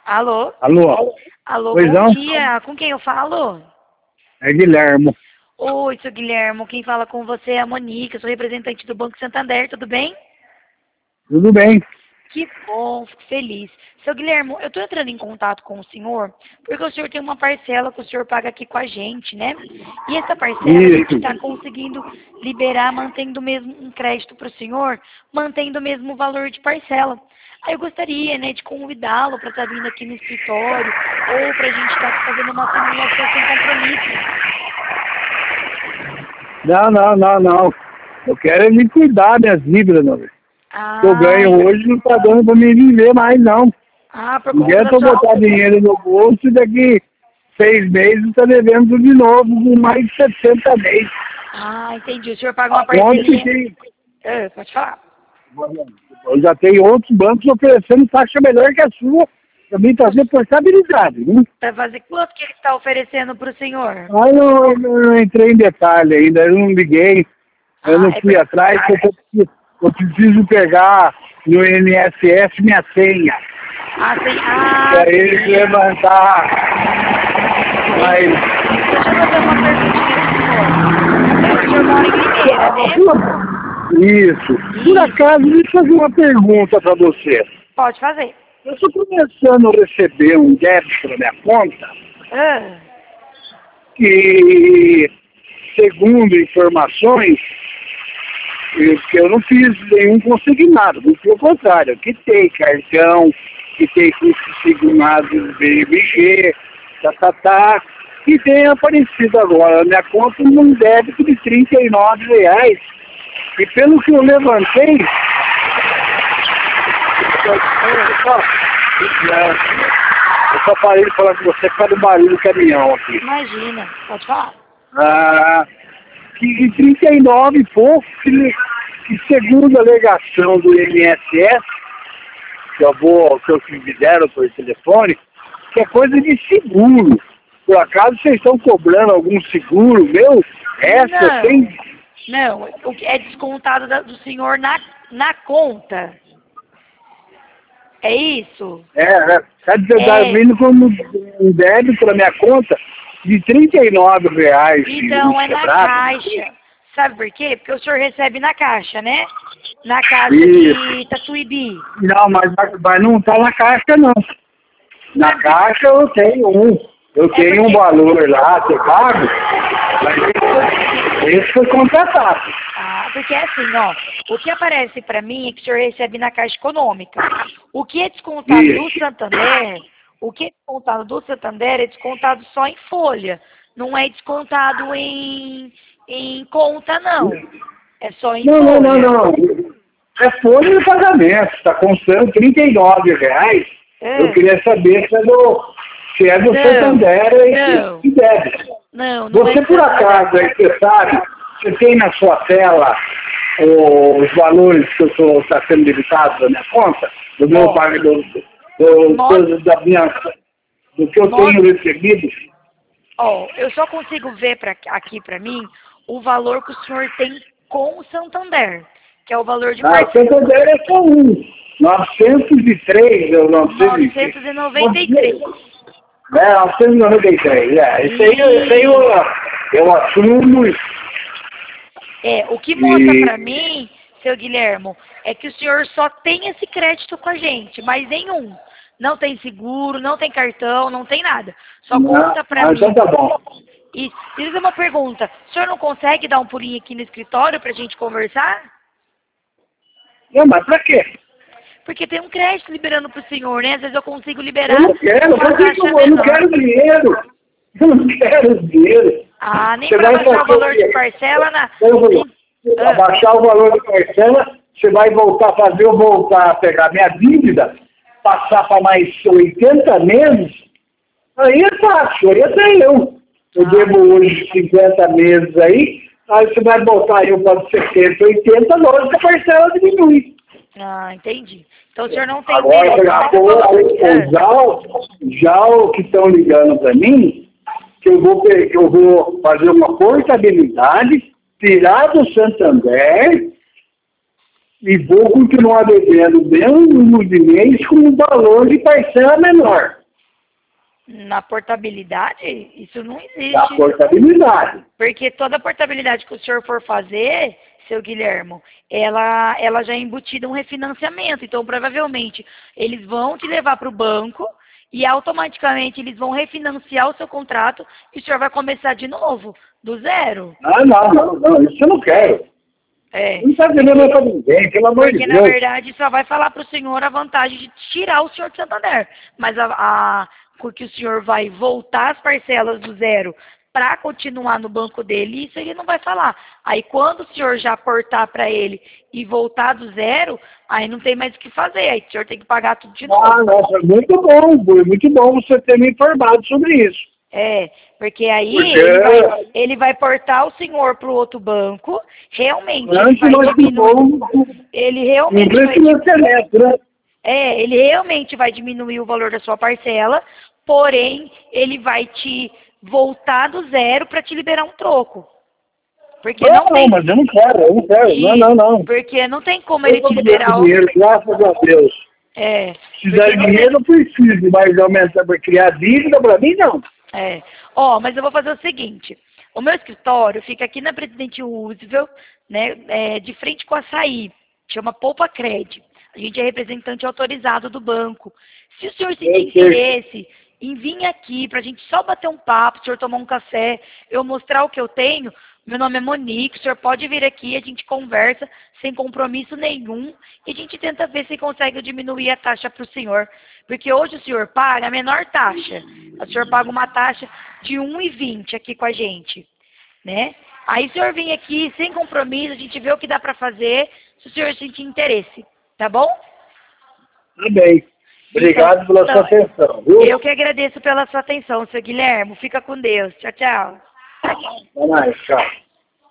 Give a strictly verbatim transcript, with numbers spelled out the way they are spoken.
Alô? Alô? Alô, Pois bom não? dia. Com quem eu falo? É Guilhermo. Oi, seu Guilhermo. Quem fala com você é a Monique. Eu sou representante do Banco Santander. Tudo bem? Tudo bem? Que bom, fico feliz. Seu Guilhermo, eu estou entrando em contato com o senhor porque o senhor tem uma parcela que o senhor paga aqui com a gente, né? E essa parcela a gente Isso. está conseguindo liberar, mantendo mesmo um crédito para o senhor, mantendo o mesmo valor de parcela. Aí eu gostaria, né, de convidá-lo para estar vindo aqui no escritório ou para a gente estar fazendo uma simulação sem compromisso. Não, não, não, não. Eu quero é me cuidar das dívidas, meu velho. O que eu Ah, ganho hoje não tá dando pra me viver mais, não. ah, por Não conta da adianta eu sua... botar dinheiro no bolso e daqui seis meses tá devendo tudo de novo, com mais de setecentos meses. Ah, entendi. O senhor paga uma Onde que parcelinha... tem... Ah, pode falar. Eu já tenho outros bancos oferecendo taxa melhor que a sua, pra mim trazer por estabilidade, né? Vai fazer quanto que ele está oferecendo para o senhor? Aí eu, eu não entrei em detalhe ainda, eu não liguei, eu Ah, não é fui porque... atrás, porque eu preciso, eu preciso pegar no I N S S minha senha, Ah, sim. Ah, para eles sim. levantar. Mas, Entendi. Deixa eu fazer uma perguntinha pro senhor. É, o senhor mora em Limeira, né? isso. Por Isso. acaso, deixa eu fazer uma pergunta para você. Pode fazer. Eu estou começando a receber um débito na minha conta, Ah, que, segundo informações, eu, que eu não fiz nenhum consignado, muito pelo contrário, eu quitei cartão, quitei consignado do B M G, tá, tá, tá, e tem aparecido agora na minha conta um débito de trinta e nove reais. E pelo que eu levantei, eu só parei de falar com você por causa do barulho do caminhão aqui. imagina. Pode falar. Ah, que em trinta e nove pouco, que, que segundo a alegação do I N S S, que eu vou, que eu me deram por telefone, que é coisa de seguro. Por acaso vocês estão cobrando algum seguro meu? Essa Não. tem. Não, o que é descontado da- do senhor na, na conta. É isso? É, é, tá tá É. vindo como um débito na minha conta de trinta e nove reais. Então, é na quebrado. caixa. Sabe por quê? Porque o senhor recebe na caixa, né? Na casa Isso. de Tatuíbi. Não, mas, mas não tá na caixa, não. Na caixa eu tenho um. Eu É tenho um porque... valor lá que eu pago, mas esse, esse foi contratado. Ah, porque é assim, ó, o que aparece para mim é que o senhor recebe na Caixa Econômica. O que é descontado do Isso. Santander, o que é descontado do Santander é descontado só em folha, não é descontado em, em conta, não. É só em Não, não, folha. não, não. É folha de pagamento, está constando trinta e nove reais. É. Eu queria saber se é do, se é do Não, Santander não. e que deve. Não, não é Você do por Santander. acaso, aí, você sabe, você tem na sua tela os valores que eu estou tá sendo debitado da minha conta, do meu Ó, pago, do, do, nós, do, da minha, do que eu nós, tenho recebido? ó, eu só consigo ver pra, aqui para mim o valor que o senhor tem com o Santander, que é o valor de Ah, o parcela. Santander é só um. novecentos e três, ou novecentos e novecentos e noventa e três. É, novecentos e noventa e três, é. Isso aí, isso aí eu, eu assumo É, o que mostra e... pra mim, seu Guilhermo, é que o senhor só tem esse crédito com a gente, mas nenhum. Não tem seguro, não tem cartão, não tem nada. Só conta pra Ah, mim. então tá bom. E diz uma pergunta, o senhor não consegue dar um pulinho aqui no escritório pra gente conversar? Não, mas pra quê? Porque tem um crédito liberando pro senhor, né? Às vezes eu consigo liberar Eu não quero, uma por que que taxa eu, eu não menor. quero dinheiro? Eu não quero dinheiro. Ah, nem Você pra vai baixar o valor fazer de parcela na... eu vou Ah. abaixar o valor da parcela, você vai voltar a fazer eu voltar a pegar minha dívida, passar para mais oitenta meses, aí é fácil, aí até eu. Eu Ah. devo hoje cinquenta meses aí, aí você vai botar eu para setenta, oitenta, lógico que a parcela diminui. Ah, entendi. Então o senhor não tem Agora, interesse. já, Mas eu falo... já, já o que estão ligando para mim, que eu vou, pe- que eu vou fazer uma portabilidade, tirar do Santander e vou continuar devendo o mesmo número de mês com um valor de parcela menor. Na portabilidade, isso não existe. Da portabilidade. Porque toda portabilidade que o senhor for fazer, seu Guilhermo, ela, ela já é embutida um refinanciamento. Então, provavelmente, eles vão te levar para o banco e automaticamente eles vão refinanciar o seu contrato e o senhor vai começar de novo, do zero. Ah, não, não, não, isso eu não quero. É. Não está vendendo para ninguém, pelo amor de Porque, Deus. na verdade, só vai falar para o senhor a vantagem de tirar o senhor de Santander. Mas a, a, porque o senhor vai voltar as parcelas do zero para continuar no banco dele, isso ele não vai falar. Aí, quando o senhor já aportar para ele e voltar do zero, aí não tem mais o que fazer. Aí o senhor tem que pagar tudo de novo. Ah, não, foi muito bom, foi muito bom você ter me informado sobre isso. É, porque aí Porque ele, vai, ele vai portar o senhor para o outro banco, realmente, ele antes vai nós diminuir, tivemos ele um realmente vai refinanciamento, né? É, ele realmente vai diminuir o valor da sua parcela, porém, ele vai te voltar do zero para te liberar um troco. Porque Não, não, não, tem... mas eu não quero, eu não quero. Não, Isso, não, não. porque não tem como Eu ele não te preciso liberar de o... dinheiro, graças a Deus. É, Se porque der não dinheiro, tem... eu preciso, mas aumentar para criar dívida, para mim, não. É. Ó, mas eu vou fazer o seguinte. O meu escritório fica aqui na Presidente Roosevelt, né, é, de frente com o Açaí. Chama Poupa Cred. A gente é representante autorizado do banco. Se o senhor sentir Eu sei. interesse em vir aqui para a gente só bater um papo, o senhor tomar um café, eu mostrar o que eu tenho, meu nome é Monique, o senhor pode vir aqui, a gente conversa sem compromisso nenhum e a gente tenta ver se consegue diminuir a taxa para o senhor. Porque hoje o senhor paga a menor taxa. O senhor paga uma taxa de um e vinte aqui com a gente, né? Aí o senhor vem aqui sem compromisso, a gente vê o que dá para fazer, se o senhor sentir interesse, tá bom? Tá bem. Obrigado Então, pela então, sua atenção, viu? eu que agradeço pela sua atenção, seu Guilherme. Fica com Deus. Tchau, tchau. Até mais, tchau.